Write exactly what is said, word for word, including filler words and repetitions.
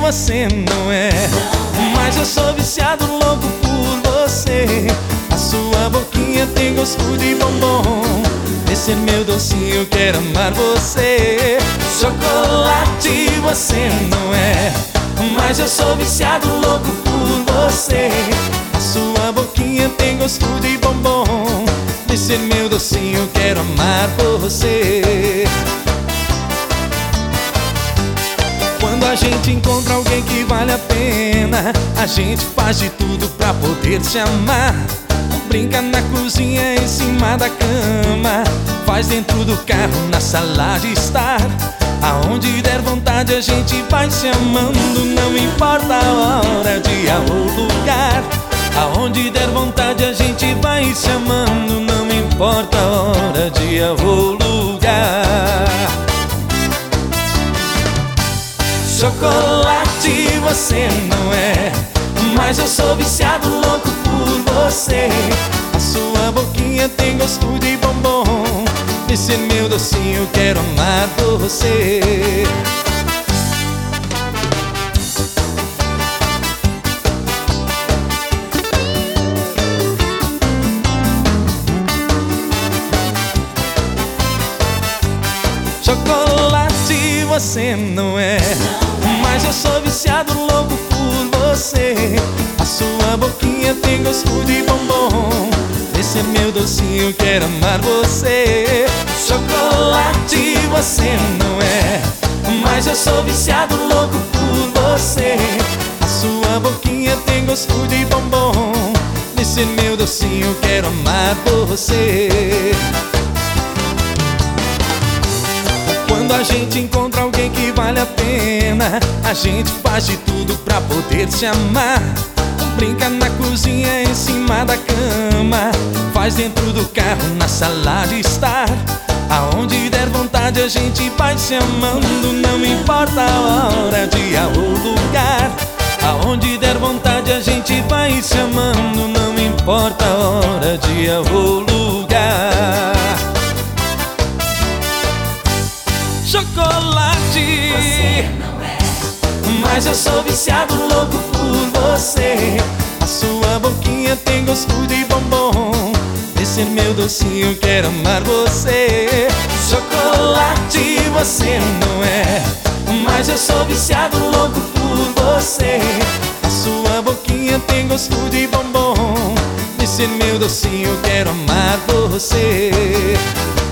você não é. Mas eu sou viciado, louco por você. A sua boquinha tem gosto de bombom. Esse meu docinho, quero amar você. Chocolate você não é. Mas eu sou viciado, louco por você. A sua boquinha tem gosto de bombom. Esse meu docinho, quero amar você. Quando a gente encontra alguém que vale a pena, a gente faz de tudo pra poder se amar. Brinca na cozinha, em cima da cama, faz dentro do carro, na sala de estar. Aonde der vontade a gente vai se amando, não importa a hora, dia ou lugar. Aonde der vontade a gente vai se amando, não importa a hora, dia ou lugar. Chocolate você não é. Mas eu sou viciado, louco por você. A sua boquinha tem gosto de bombom. Esse meu docinho, quero amar você. Chocolate você não é. Mas eu sou viciado, louco por você. A sua boquinha tem gosto de bombom. Esse é meu docinho, quero amar você. Chocolate você não é. Mas eu sou viciado, louco por você. A sua boquinha tem gosto de bombom. Esse é meu docinho, quero amar você. Quando a gente encontra alguém que vale a pena, a gente faz de tudo pra poder se amar. Brinca na cozinha, em cima da cama, faz dentro do carro, na sala de estar. Aonde der vontade a gente vai se amando, não importa a hora, dia ou lugar. Aonde der vontade a gente vai se amando, não importa a hora, dia ou lugar. Chocolate você não é. Mas eu sou viciado, louco por você. A sua boquinha tem gosto de bombom. Esse é meu docinho, quero amar você. Chocolate você não é. Mas eu sou viciado, louco por você. A sua boquinha tem gosto de bombom. Esse é meu docinho, quero amar você.